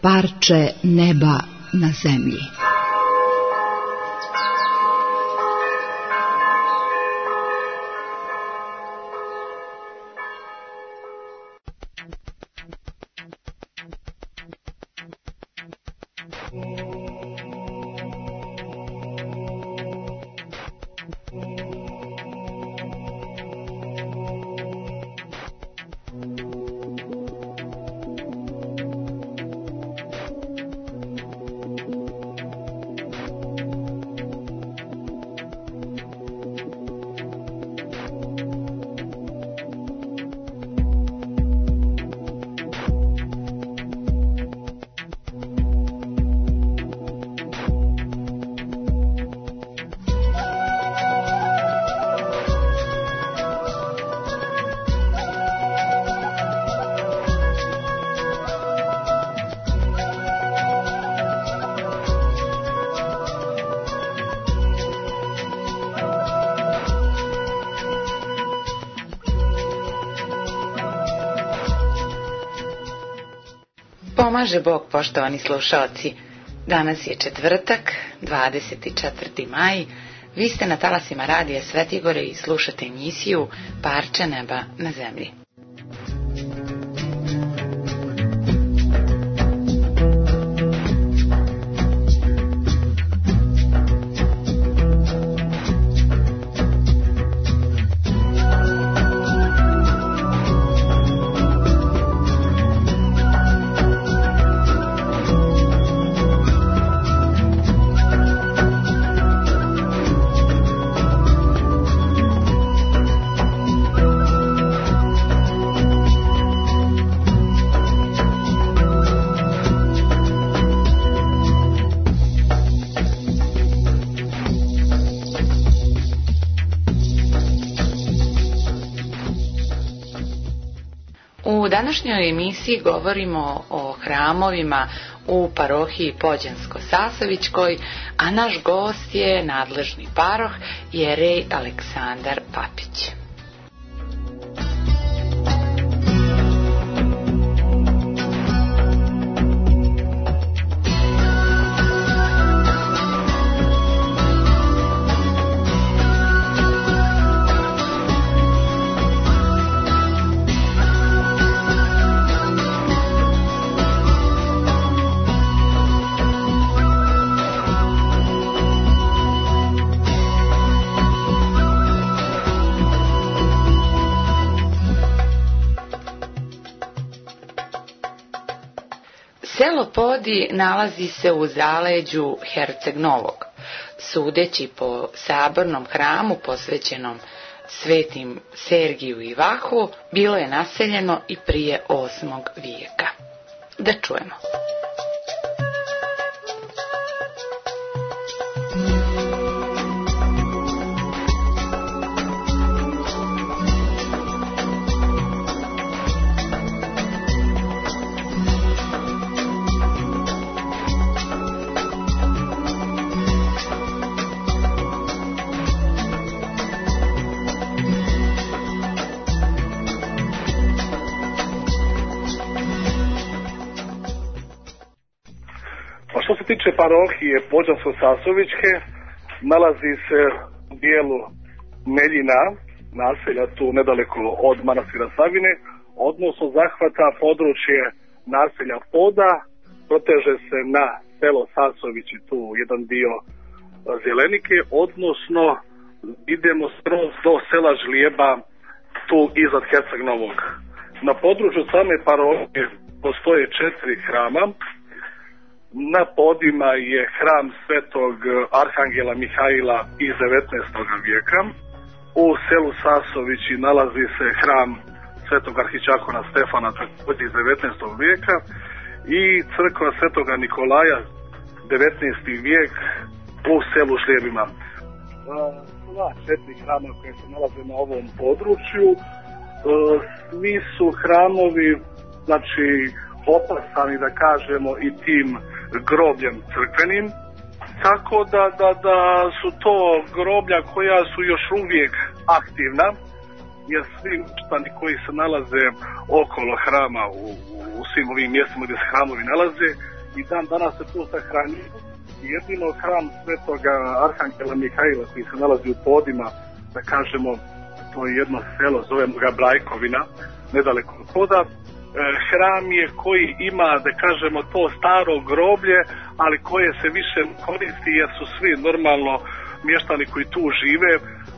Parče neba na zemlji. Pomaže Bog, poštovani slušaoci. Danas je četvrtak, 24. maj. Vi ste na talasima radija Svetigore i slušate emisiju Parče neba na zemlji. U današnjoj emisiji govorimo o hramovima u parohiji Pođansko-Sasovićkoj, a naš gost je nadležni paroh jerej Aleksandar Papić. Selo Podi nalazi se u zaleđu Herceg Novog. Sudeći po sabornom hramu posvećenom svetim Sergiju i Vahu, bilo je naseljeno i prije 8. vijeka. Da čujemo. Što se tiče parohije Pođansko-Sasovićke, nalazi se u dijelu Meljina, naselja tu nedaleko od manastira Savine, odnosno zahvata područje naselja Poda, proteže se na selo Sasovići, tu jedan dio Zelenike, odnosno idemo skroz do sela Žlijeba, tu iznad Herceg Novog. Na području same parohije postoje 4 hrama. Na Podima je hram svetog Arhangela Mihaila iz 19. vijeka. U selu Sasovići nalazi se hram svetog arhičakona Stefana također iz 19. vijeka i crkva svetoga Nikolaja 19. vijek u selu Žlijebima. Sva 4 hrama koje se nalaze na ovom području, svi su hramovi, znači, opasani, da kažemo, i tim grobljem crkvenim, tako da su to groblja koja su još uvijek aktivna, jer svi mještani koji se nalaze okolo hrama u svim ovim mjestima gdje se hramovi nalaze, i dan danas se tu sahranjuju. Jedino hram Svetoga Arhangela Mihajla koji se nalazi u Podima, da kažemo, to je jedno selo, zovemo ga Brajkovina, nedaleko od Poda. Hram je koji ima, da kažemo, to staro groblje, ali koje se više koristi jer su svi normalno mještani koji tu žive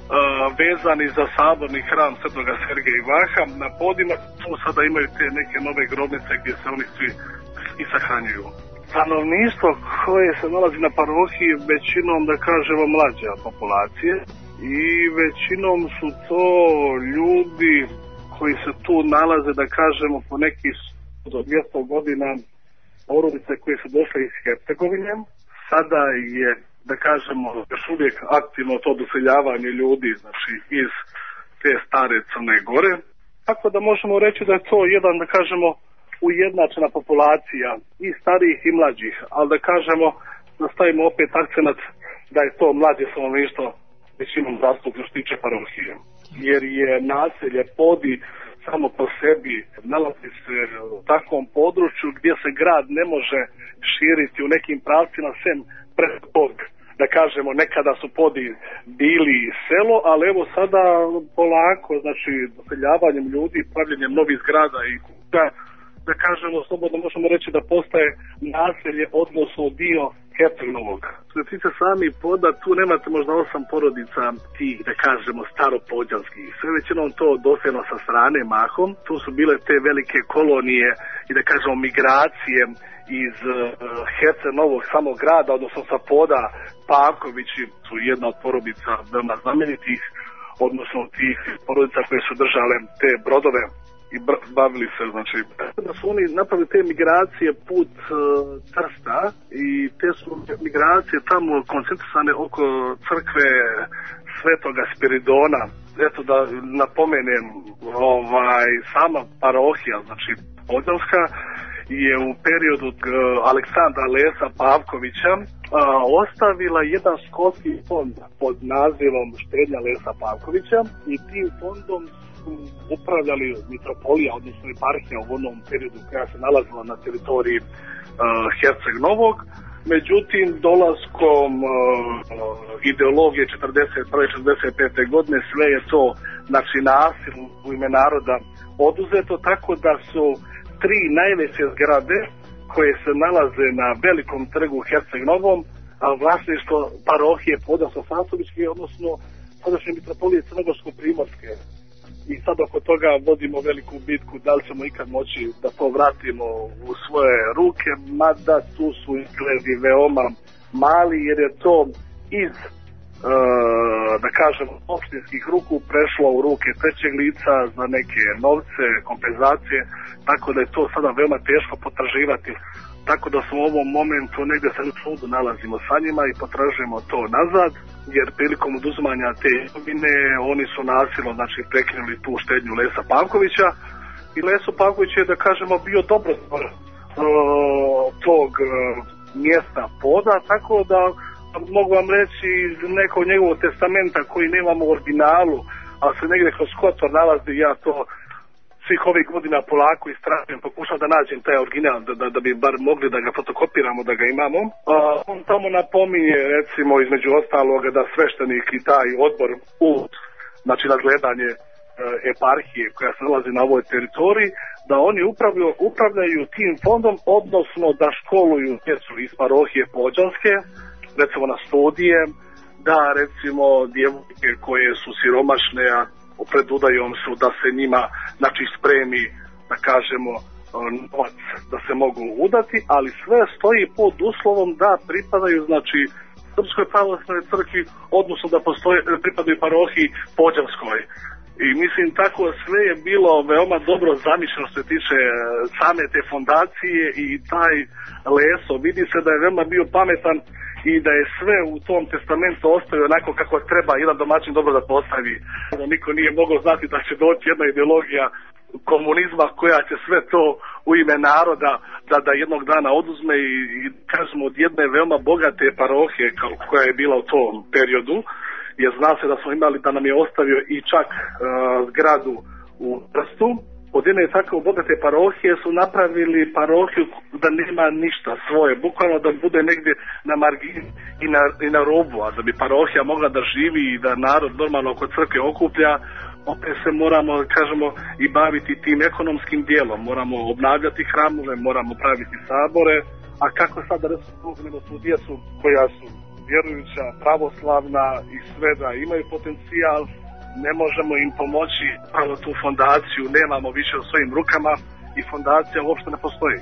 vezani za saborni hram Svetoga Sergeja i Vaha. Na Podima tu sada imaju te neke nove grobnice gdje se oni svi i sahranjuju. Stanovništvo koje se nalazi na parohiji većinom, da kažemo, mlađa populacije i većinom su to ljudi koji se tu nalaze, da kažemo, po nekih do 200 godina, porodice koje su došle iz Hercegovine. Sada je, da kažemo, još uvijek aktivno to doseljavanje ljudi, znači iz te stare Crne Gore. Tako da možemo reći da je to jedan, da kažemo, ujednačena populacija i starijih i mlađih, ali da kažemo, da stavimo opet akcenat da je to mlađe stanovništvo većinom zastupno što tiče parohije. Jer je naselje Podi samo po sebi nalazi se u takvom području gdje se grad ne može širiti u nekim pravcima sem preko tog, da kažemo, nekada su Podi bili selo, ali evo sada polako, znači doseljavanjem ljudi, pravljenjem novih zgrada i kuća, da kažemo, slobodno možemo reći da postaje naselje, odnosno dio Herceg Novog. Što se tiče sami Poda, tu nemate možda 8 porodica tih, da kažemo, staropodjanskih. Sve većinom to doseljeno sa strane mahom. Tu su bile te velike kolonije i, da kažemo, migracije iz Herceg Novog samog grada, odnosno sa Poda. Pavkovići su jedna od porodica veoma znamenitih, odnosno tih porodica koje su držale te brodove i bavili se, znači, da su oni napravili te migracije put Trsta i te su migracije tamo koncentrisane oko crkve Svetoga Spiridona. Eto da napomenem, sama parohija, znači Podjanska, je u periodu Aleksandra Lesa Pavkovića ostavila jedan školski fond pod nazivom Štednja Lesa Pavkovića i tim fondom upravljali mitropolija, odnosno eparhija u onom periodu koja se nalazila na teritoriji Herceg Novog. Međutim, dolaskom ideologije 41. 45. godine sve je to, znači, nasilno u ime naroda oduzeto, tako da su 3 najveće zgrade koje se nalaze na velikom trgu Herceg Novom, a vlasništvo parohije Podjansko-Sasovičke, odnosno sadašnje mitropolije Crnogorsko-Primorske. I sad oko toga vodimo veliku bitku da li ćemo ikad moći da to vratimo u svoje ruke, mada tu su izgledi veoma mali jer je to iz, da kažem, opštinskih ruku prešlo u ruke trećeg lica za neke novce, kompenzacije, tako da je to sada veoma teško potraživati. Tako da smo u ovom momentu negdje se u sudu nalazimo sa njima i potražujemo to nazad, jer prilikom oduzimanja te imovine oni su nasilno, znači, prekinuli tu štednju Lesa Pavkovića i Leso Pavković je, da kažemo, bio dobrotvar tog mjesta Poda, tako da mogu vam reći iz nekog njegovog testamenta koji nemamo u originalu, ali se negdje kroz kotor nalazi, ja to svih ovih godina polako istražujem, pokušam da nađem taj original, da bi bar mogli da ga fotokopiramo, da ga imamo. On tamo napominje, recimo, između ostaloga, da sveštenik i taj odbor znači nadgledanje eparhije koja se nalazi na ovoj teritoriji, da oni upravljaju tim fondom, odnosno da školuju djecu iz parohije Podjanske, recimo na studije, da recimo djevojke koje su siromašne, a pred udajom su, da se njima, znači, spremi, da kažemo, novac da se mogu udati, ali sve stoji pod uslovom da pripadaju, znači, Srpskoj pravoslavnoj crkvi, odnosno da pripadaju parohiji Podjanskoj. I mislim, tako sve je bilo veoma dobro zamišljeno što se tiče same te fondacije i taj Leso, vidi se da je veoma bio pametan i da je sve u tom testamentu ostavio onako kako treba jedan domaćin dobro da postavi. Niko nije mogao znati da će doći jedna ideologija komunizma koja će sve to u ime naroda da jednog dana oduzme i kažemo od jedne veoma bogate parohije koja je bila u tom periodu, jer zna se da smo imali, da nam je ostavio i čak zgradu u Trstu, od jedne tako bogate parohije su napravili parohiju da nema ništa svoje, bukvalno da bude negdje na margini i na robu, a da bi parohija mogla da živi i da narod normalno oko crkve okuplja, opet se moramo, kažemo, i baviti tim ekonomskim dijelom, moramo obnavljati hramove, moramo praviti sabore, a kako sad da nego tu djecu koja su vjerujuća, pravoslavna i sve da imaju potencijal, ne možemo im pomoći, pravo tu fondaciju nemamo više u svojim rukama i fondacija uopšte ne postoji.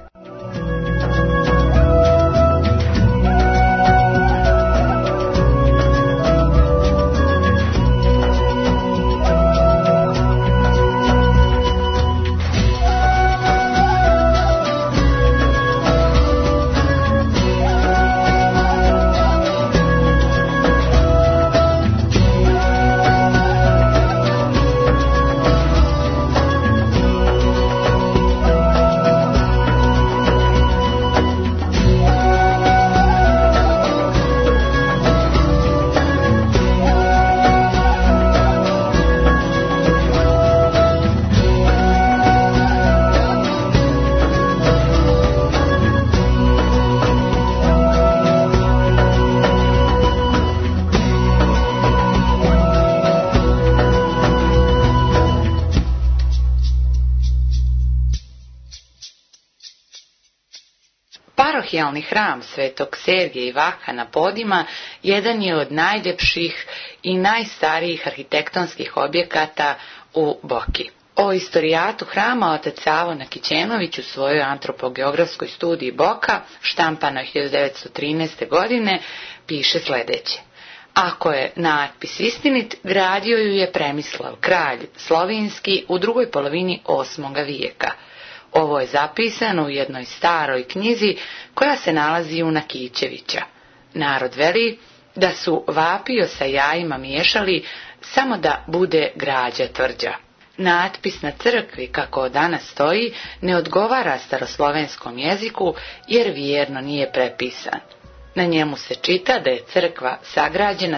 Parohijalni hram Svetog Sergeja i Vaha na Podima jedan je od najljepših i najstarijih arhitektonskih objekata u Boki. O istorijatu hrama otac Savo Nakićenović u svojoj antropogeografskoj studiji Boka, štampanoj 1913. godine, piše sljedeće. Ako je natpis istinit, gradio ju je Premislav, kralj slovinski, u drugoj polovini 8. vijeka. Ovo je zapisano u jednoj staroj knjizi koja se nalazi u Nakićevića. Narod veli da su vapio sa jajima miješali samo da bude građa tvrđa. Natpis na crkvi, kako danas stoji, ne odgovara staroslovenskom jeziku jer vjerno nije prepisan. Na njemu se čita da je crkva sagrađena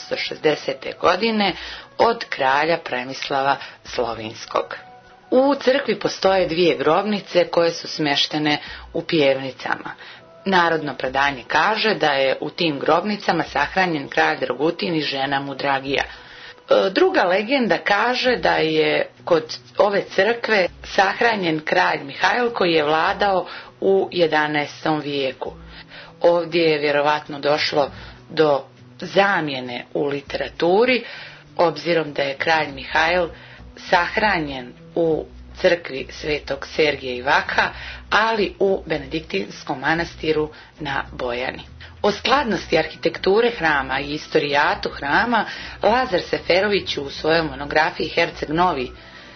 760. godine od kralja Premislava Slovinskog. U crkvi postoje 2 grobnice koje su smještene u pjevnicama. Narodno predanje kaže da je u tim grobnicama sahranjen kralj Dragutin i žena mu Dragija. Druga legenda kaže da je kod ove crkve sahranjen kralj Mihajl koji je vladao u 11. vijeku. Ovdje je vjerovatno došlo do zamjene u literaturi, obzirom da je kralj Mihajl sahranjen u crkvi Svetog Sergeja i Vaha, ali u Benediktinskom manastiru na Bojani. O skladnosti arhitekture hrama i istorijatu hrama Lazar Seferović u svojoj monografiji Herceg Novi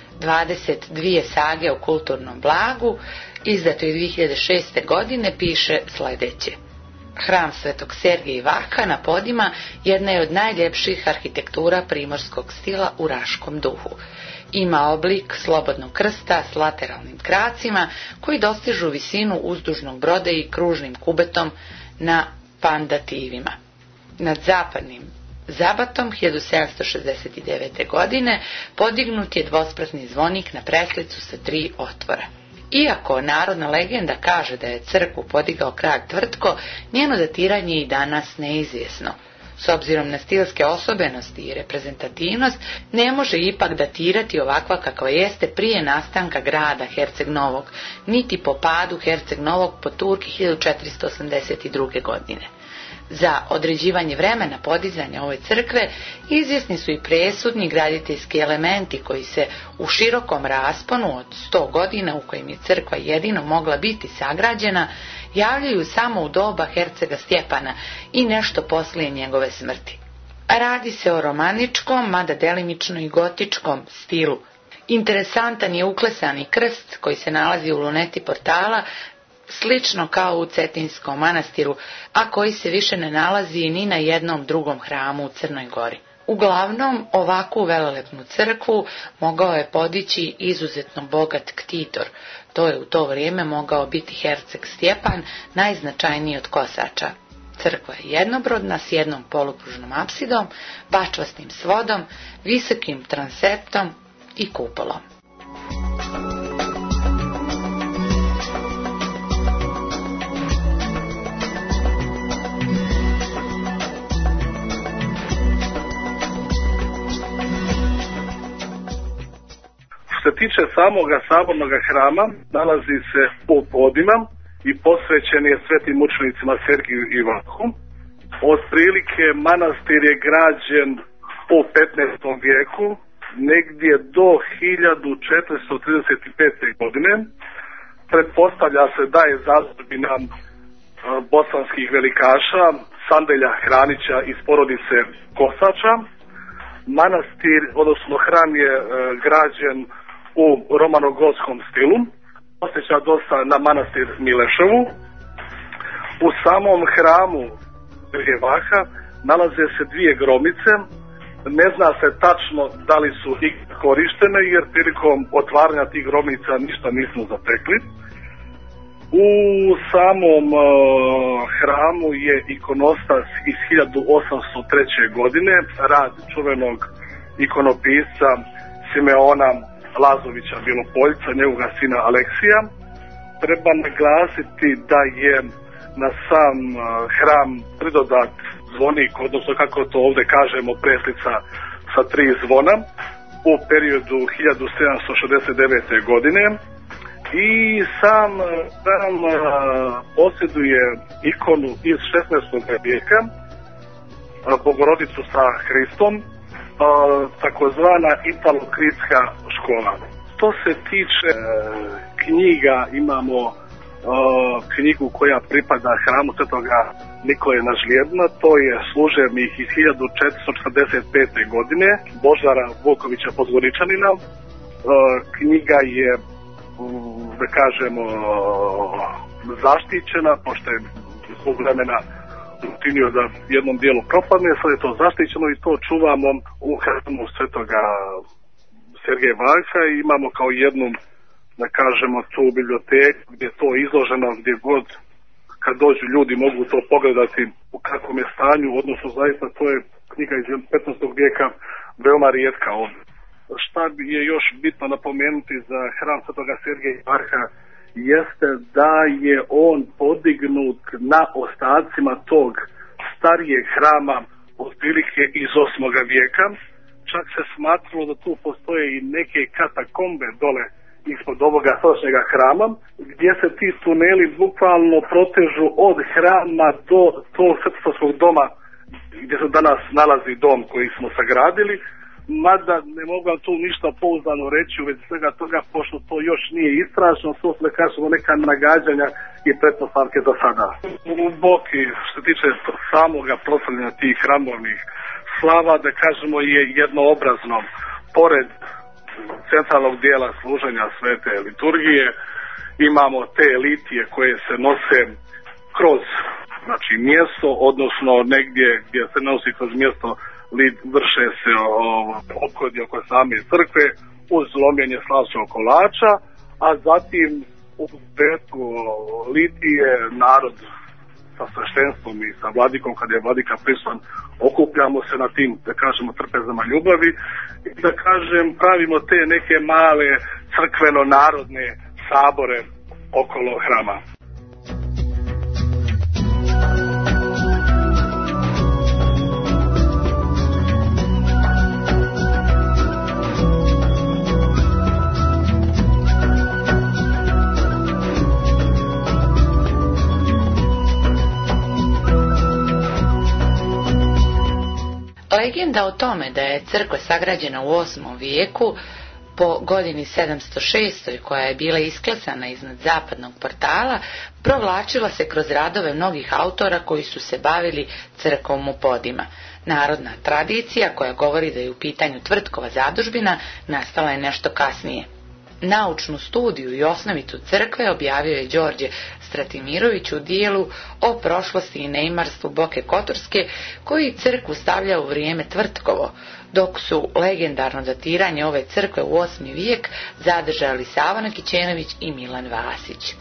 22 sage o kulturnom blagu, izdatoj 2006. godine, piše sljedeće. Hram Svetog Sergeja i Vaha na Podima jedna je od najljepših arhitektura primorskog stila u raškom duhu. Ima oblik slobodnog krsta s lateralnim kracima koji dostižu visinu uzdužnog broda i kružnim kubetom na pandativima. Nad zapadnim zabatom 1769. godine podignut je dvospratni zvonik na preslicu sa 3 otvora. Iako narodna legenda kaže da je crkvu podigao kralj Tvrtko, njeno datiranje je i danas neizvjesno. S obzirom na stilske osobenosti i reprezentativnost, ne može ipak datirati ovakva kakva jeste prije nastanka grada Herceg Novog, niti po padu Herceg Novog po Turki 1482. godine. Za određivanje vremena podizanja ove crkve izvjesni su i presudni graditeljski elementi koji se u širokom rasponu od 100 godina u kojem je crkva jedino mogla biti sagrađena, javljaju samo u doba hercega Stjepana i nešto poslije njegove smrti. Radi se o romaničkom, mada delimično i gotičkom stilu. Interesantan je uklesani krst koji se nalazi u luneti portala, slično kao u Cetinskom manastiru, a koji se više ne nalazi ni na jednom drugom hramu u Crnoj Gori. Uglavnom, ovakvu velelepnu crkvu mogao je podići izuzetno bogat ktitor. To je u to vrijeme mogao biti herceg Stjepan, najznačajniji od kosača. Crkva je jednobrodna s jednom polupružnom apsidom, bačvastim svodom, visokim transeptom i kupolom. Što se tiče samoga sabornog hrama, nalazi se u Podima i posvećen je svetim mučenicima Sergiju i Vahu. Otprilike manastir je građen u 15. vijeku, negdje do 1435. godine. Pretpostavlja se da je zastupina bosanskih velikaša Sandelja Hranića iz porodice Kosača. Manastir, odnosno hram je građen u romanogotskom stilu, posjeća dosta na manastir Mileševu. U samom hramu Sergeja Vaha nalaze se dvije gromnice. Ne zna se tačno da li su i korištene, jer prilikom otvaranja tih gromnica ništa nismo zatekli. U samom hramu je ikonostas iz 1803. godine, rad čuvenog ikonopisca Simeona Lazovića Bilopoljca, njegovoga sina Aleksija. Treba naglasiti da je na sam hram pridodat zvonik, odnosno kako to ovdje kažemo, preslica sa 3 zvona u periodu 1769. godine. I sam hram posjeduje ikonu iz 16. vijeka, Bogorodicu sa Hristom, takozvana italokritska škola. Što se tiče knjiga, imamo knjigu koja pripada hramu Svetoga Nikole na Žlijedna, to je služebnik iz 1445. godine Božara Vukovića Podgoričanina. Knjiga je, da kažemo, zaštićena, pošto je zbog vremena učinio da jednom dijelu propadne, sad je to zaštićeno i to čuvamo u hramu Svetoga Sergeja Vaha i imamo kao jednu, da kažemo, tu biblioteku gdje je to izloženo, gdje god kad dođu ljudi mogu to pogledati u kakvom je stanju, odnosno zaista to je knjiga iz 15. vijeka veoma rijetka ovdje. Šta je još bitno napomenuti za hram Svetoga Sergeja Vaha jeste da je on podignut na ostacima tog starijeg hrama otprilike iz 8. vijeka. Čak se smatralo da tu postoje i neke katakombe dole ispod ovoga sadašnjega hrama, gdje se ti tuneli bukvalno protežu od hrama do tog srpskog doma gdje se danas nalazi dom koji smo sagradili. Mada ne mogu tu ništa pouzdano reći u vezi svega toga, pošto to još nije istraženo, to smo, kažemo, neka nagađanja i pretpostavke za sada. U Boki, što se tiče samoga proslavljanja tih hramovnih slava, da kažemo, je jednoobrazno. Pored centralnog dijela služenja svete liturgije, imamo te litije koje se nose kroz, znači, mjesto, odnosno negdje gdje se nosi kroz mjesto, vrše se ophodi oko same crkve uz lomljenje slavskog kolača, a zatim u petku litije narod sa sveštenstvom i sa vladikom, kada je vladika prisutan, okupljamo se na tim, da kažemo, trpezama ljubavi i, da kažem, pravimo te neke male crkveno-narodne sabore okolo hrama. Legenda o tome da je crkva sagrađena u 8. vijeku po godini 706. koja je bila isklesana iznad zapadnog portala, provlačila se kroz radove mnogih autora koji su se bavili crkvom u Podima. Narodna tradicija koja govori da je u pitanju Tvrtkova zadužbina nastala je nešto kasnije. Naučnu studiju i osnovicu crkve objavio je Đorđe Stratimirović u dijelu o prošlosti i neimarstvu Boke Kotorske, koji crkvu stavlja u vrijeme Tvrtkovo, dok su legendarno datiranje ove crkve u 8. vijek zadržali Savo Nakićenović i Milan Vasić.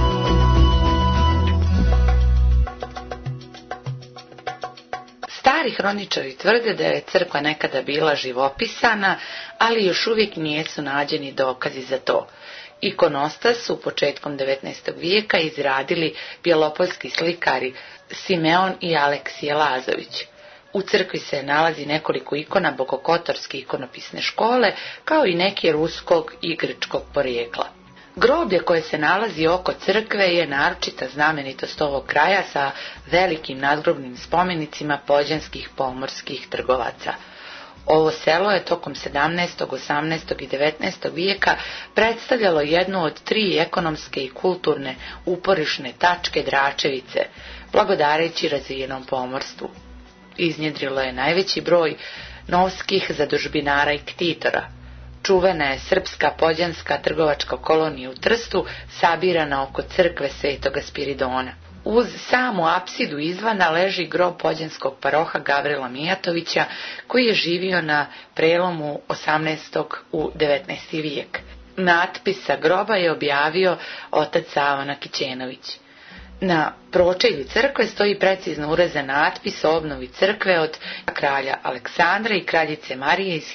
Stari hroničari tvrde da je crkva nekada bila živopisana, ali još uvijek nisu nađeni dokazi za to. Ikonostas su početkom 19. vijeka izradili bjelopoljski slikari Simeon i Aleksije Lazović. U crkvi se nalazi nekoliko ikona bogokotorske ikonopisne škole, kao i neki ruskog i grčkog porijekla. Groblje koje se nalazi oko crkve je naročita znamenitost ovog kraja sa velikim nadgrobnim spomenicima pođanskih pomorskih trgovaca. Ovo selo je tokom 17., 18. i 19. vijeka predstavljalo jednu od 3 ekonomske i kulturne uporišne tačke Dračevice, blagodareći razvijenom pomorstvu. Iznjedrilo je najveći broj novskih zadužbinara i ktitora. Čuvena je srpska pođanska trgovačka kolonija u Trstu, sabirana oko crkve Svetoga Spiridona. Uz samu apsidu izvana leži grob pođanskog paroha Gavrila Mijatovića, koji je živio na prelomu 18. u 19. vijek. Natpis sa groba je objavio otac Sava Nakićenović. Na pročelju crkve stoji precizno urezan natpis o obnovi crkve od kralja Aleksandra i kraljice Marije iz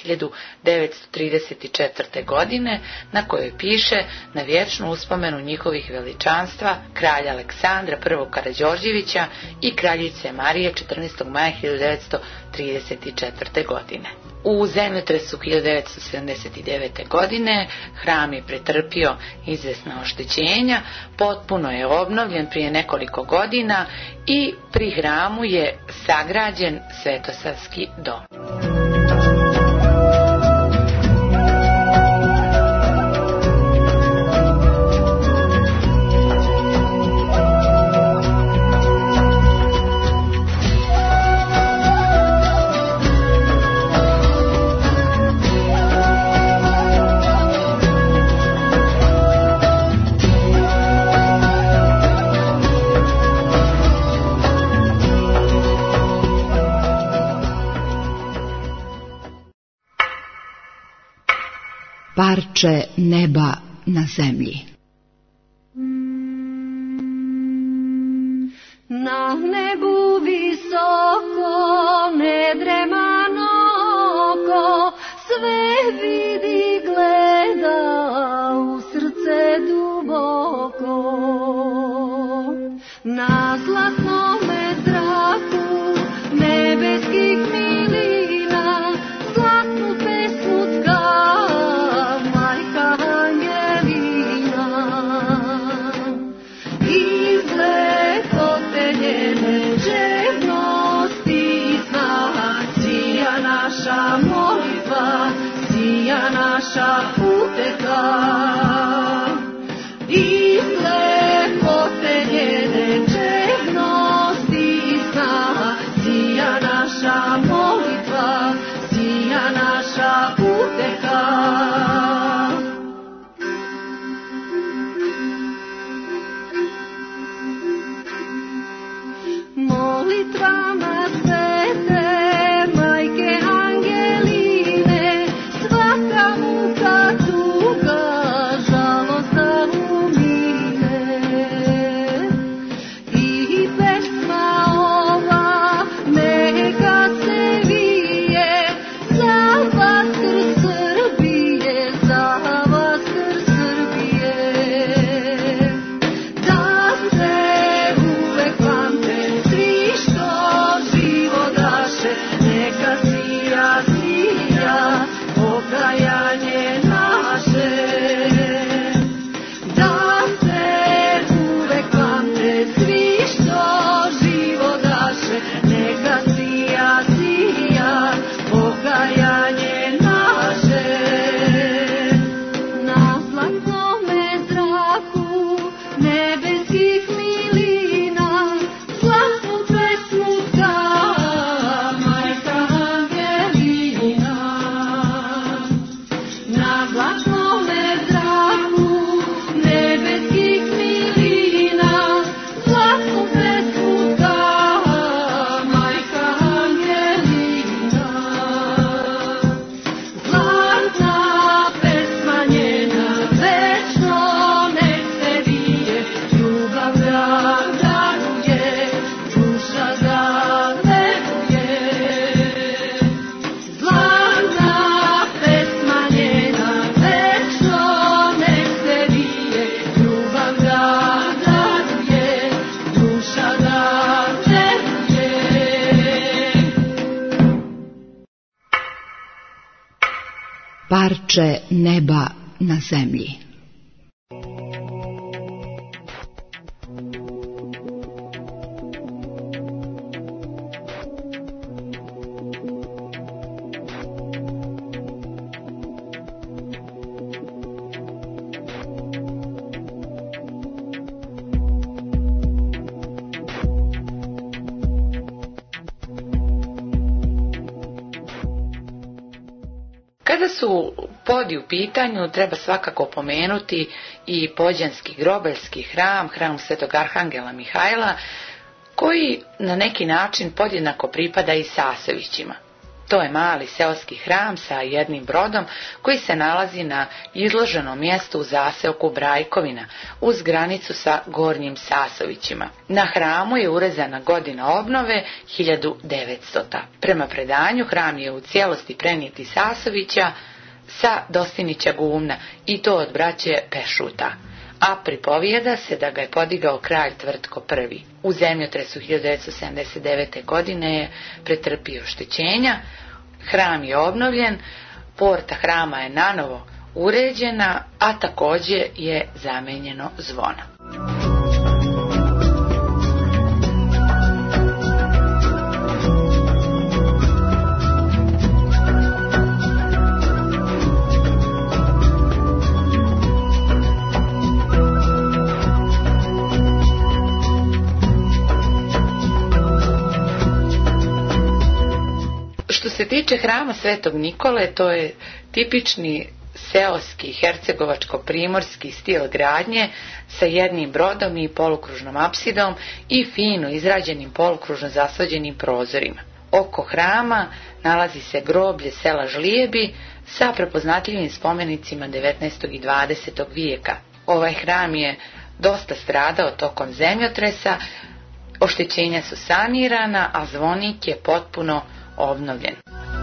1934. godine, na kojoj piše na vječnu uspomenu njihovih veličanstva kralja Aleksandra I. Karađorđevića i kraljice Marije 14. maja 1934. godine. U zemljotresu 1979. godine hram je pretrpio izvjesna oštećenja, potpuno je obnovljen prije nekoliko godina i pri hramu je sagrađen Svetosavski dom. Parče neba na zemlji. Na nebu visoko nedremano oko sve vidi, gleda u srce duboko. Na zlatnome zraku nebeskih milina zlatnu pesmu tka majka Angelina. Iz lepote njene dževnosti znak sija naša molitva, sija naša uteka. Iz lepote njene dževnosti Parče neba na zemlji. Kada su podi u pitanju, treba svakako pomenuti i Pođanski grobeljski hram, hram Svetog Arhangela Mihajla, koji na neki način podjednako pripada i Sasovićima. To je mali seoski hram sa jednim brodom koji se nalazi na izloženom mjestu u zaseoku Brajkovina uz granicu sa Gornjim Sasovićima. Na hramu je urezana godina obnove 1900. Prema predanju hram je u cijelosti prenijet iz Sasovića sa Dostinića gumna i to od braće Pešuta, a pripovijeda se da ga je podigao kralj Tvrtko I. U zemljotresu 1979. godine je pretrpio oštećenja, hram je obnovljen, porta hrama je nanovo uređena, a također je zamenjeno zvono. Što se tiče hrama Svetog Nikole, to je tipični seoski hercegovačko-primorski stil gradnje sa jednim brodom i polukružnom apsidom i fino izrađenim polukružno zasvađenim prozorima. Oko hrama nalazi se groblje sela Žlijebi sa prepoznatljivim spomenicima 19. i 20. vijeka. Ovaj hram je dosta stradao tokom zemljotresa, oštećenja su sanirana, a zvonik je potpuno obnovljen.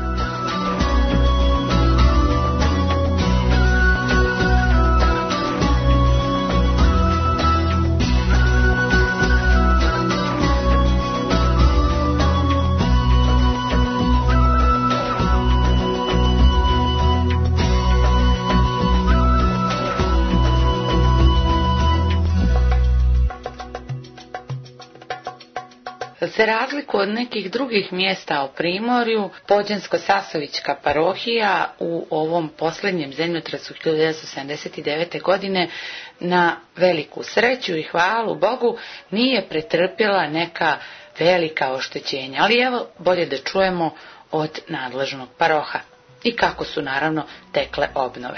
Za razliku od nekih drugih mjesta u Primorju, Pođansko-Sasovićka parohija u ovom posljednjem zemljotresu 1979. godine na veliku sreću i hvalu Bogu nije pretrpjela neka velika oštećenja. Ali evo, bolje da čujemo od nadležnog paroha i kako su naravno tekle obnove.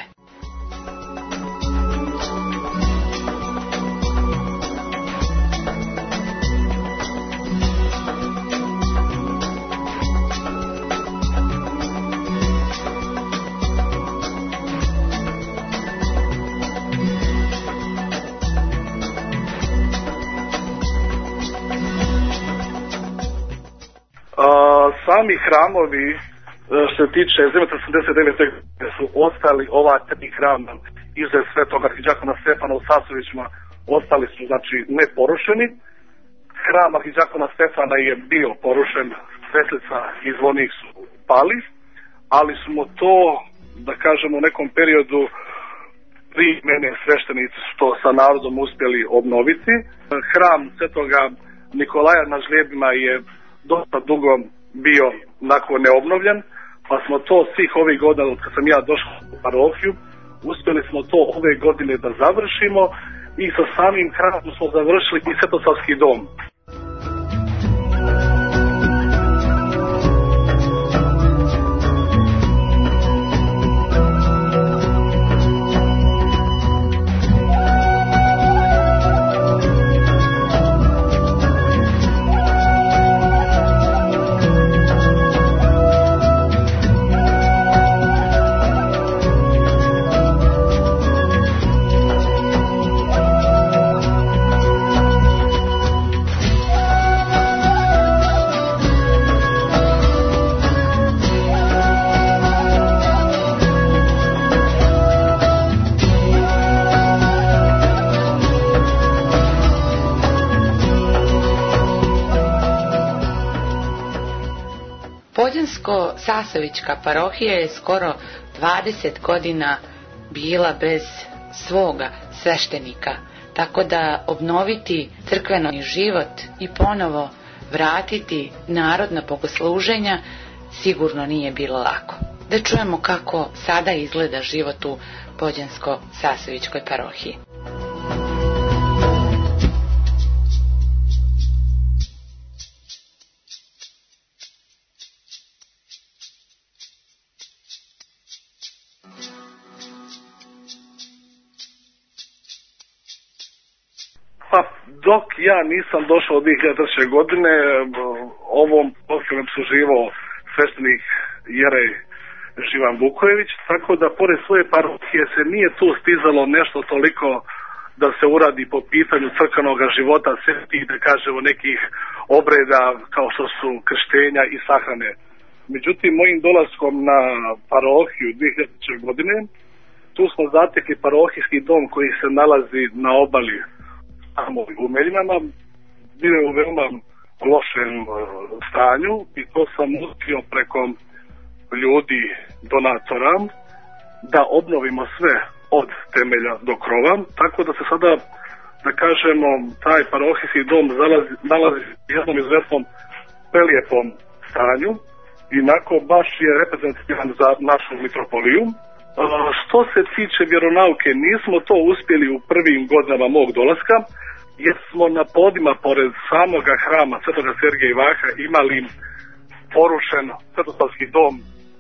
Sami hramovi, što se tiče zemljotresa 89. su ostali ova tri hrama iza Svetog arhidžakona Stefana u Sasovićima, ostali su znači neporušeni. Hram arhidžakona Stefana je bio porušen, svetlica i zvonik su pali, ali smo to, da kažemo, u nekom periodu prije mene sveštenici su to sa narodom uspjeli obnoviti. Hram Svetoga Nikolaja na Žlijebima je dosta dugo bio nakon neobnovljen, pa smo to svih ovih godina, kad sam ja došao u parohiju, uspjeli smo to ove godine da završimo i sa samim hramom smo završili i Svetosavski dom. Pođansko-Sasovićka parohija je skoro 20 godina bila bez svoga sveštenika, tako da obnoviti crkveni život i ponovo vratiti narodna bogosluženja sigurno nije bilo lako. Da čujemo kako sada izgleda život u Pođansko-Sasovićkoj parohiji. Dok ja nisam došao od 2003. godine, ovom posljednom su živao sveštenik Jerej Živan Vukojević, tako da pored svoje parohije se nije tu stizalo nešto toliko da se uradi po pitanju crkvenog života, svetih, da kažemo, nekih obreda kao što su krštenja i sahrane. Međutim, mojim dolaskom na parohiju 2003. godine, tu smo zatekli parohijski dom koji se nalazi na obali u Meljinama, bio je u veoma lošem stanju i to sam uspio preko ljudi, donatora, da obnovimo sve od temelja do krova, tako da se sada, da kažemo, taj parohijski dom nalazi u jednom izvesnom prelijepom stanju i onako baš je reprezentativan za našu mitropoliju. Što se tiče vjeronauke, nismo to uspjeli u prvim godinama mog dolaska, jer smo na podima pored samoga hrama Svetoga Sergeja i Vaha imali porušen Svetosavski dom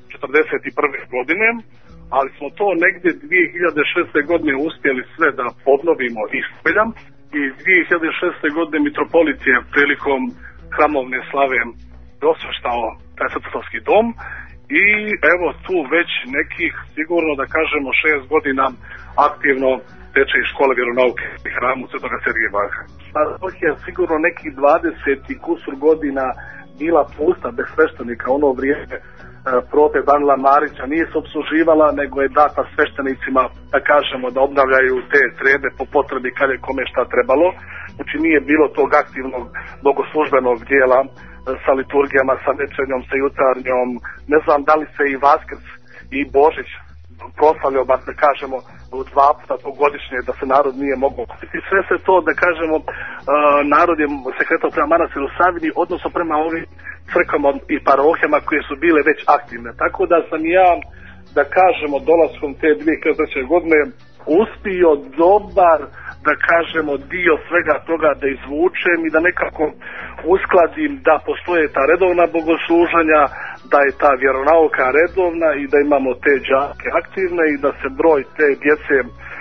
1941. godine, ali smo to negdje 2006. godine uspjeli sve da obnovimo i speljam i 2006. godine mitropolit je prilikom hramovne slave osveštao taj Svetosavski dom i evo tu već nekih, sigurno da kažemo 6 godina aktivno teče i škola vjeronauke i hramu Svetoga Sergeja i Vaha. Parohija je sigurno nekih 20 i kusur godina bila pusta bez sveštenika. Ono vrijeme prote Danila Marića nije se obsluživala, nego je data sveštenicima, da kažemo, da obnavljaju te trebe po potrebi kad je kome šta trebalo. Znači nije bilo tog aktivnog bogoslužbenog dijela sa liturgijama, sa večernjom, sa jutarnjom. Ne znam da li se i Vaskrs i Božić proslavljao, bar da kažemo, 2 puta godišnje, da se narod nije mogao kupiti. Sve se to, da kažemo, narod je se kretao prema manastiru Savini, odnosno prema ovim crkvama i parohijama koje su bile već aktivne. Tako da sam ja, da kažemo, dolaskom te 2003. godine uspio dobar, da kažemo, dio svega toga da izvučem i da nekako uskladim da postoje ta redovna bogosluženja, da je ta vjeronauka redovna i da imamo te đake aktivne i da se broj te djece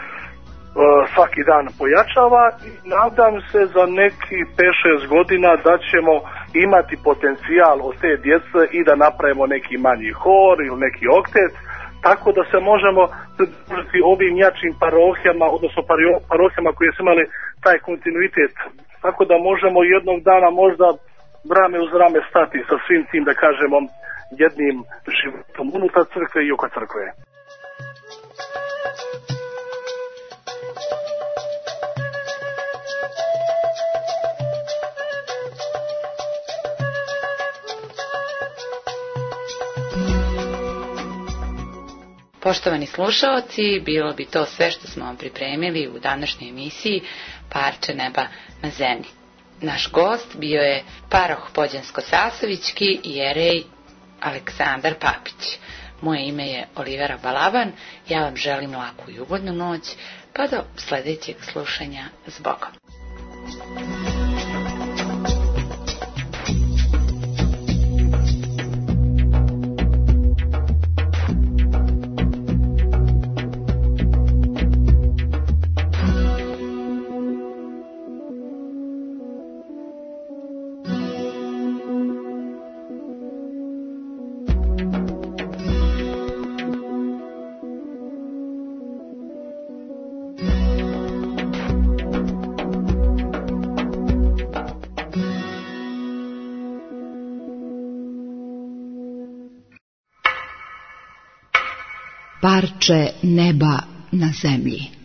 svaki dan pojačava i nadam se za neki 5-6 godina da ćemo imati potencijal od te djece i da napravimo neki manji hor ili neki oktet, tako da se možemo pridružiti ovim jačim parohijama, odnosno parohijama koje su imali taj kontinuitet, tako da možemo jednog dana možda rame uz rame stati sa svim tim, da kažemo, jednim životom unutar crkve i oko crkve. Poštovani slušaoci, bilo bi to sve što smo vam pripremili u današnjoj emisiji Parče neba na zemlji. Naš gost bio je paroh Pođansko-Sasovićki Jerej Aleksandar Papić. Moje ime je Olivera Balaban, ja vam želim laku i ugodnu noć, pa do sljedećeg slušanja, s Bogom. Parče neba na zemlji.